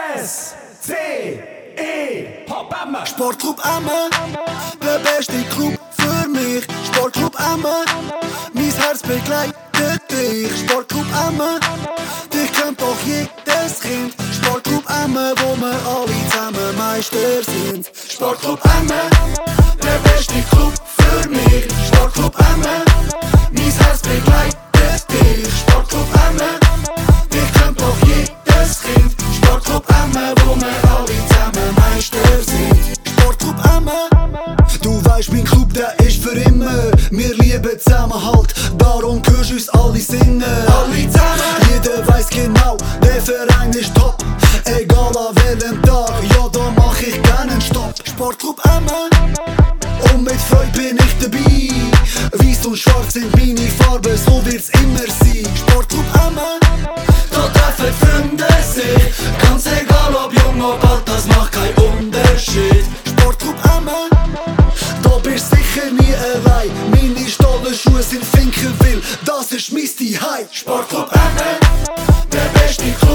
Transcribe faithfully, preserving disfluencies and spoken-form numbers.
S C E Pop Emma. Sportclub Emma, der beste Club für mich. Sportclub Emma, mein Herz begleitet dich. Sportclub Emma, dich kennt doch jedes Kind. Sportclub Emma, wo wir alle zusammen Meister sind. Sportclub Emma, der beste Club für mich. Sportclub Emma, mein Herz begleitet dich. Sportclub Emma, dich kennt doch jedes Kind. Sportclub Emma, wo wir alle zusammen Meister sind. Sportclub Emma, du weißt, mein Club, der ist für immer. Wir lieben Zusammenhalt, darum hörst du uns alle singen. Alle zusammen, jeder weiss genau, der Verein ist top. Egal an welchem Tag, ja da mach ich keinen Stopp. Sportclub Emma, und mit Freude bin ich dabei. Weiss und schwarz sind meine Farben, so wird's immer sein. Sportclub Emma, da treffen Freunde sich. Ganz egal ob jung oder alt, das macht keinen Unterschied. Sportclub Emma, da bist sicher nie allein. Meine Stollenschuhe sind Finkenwil, das ist mein Zuhause. Sportclub Emma, der beste Club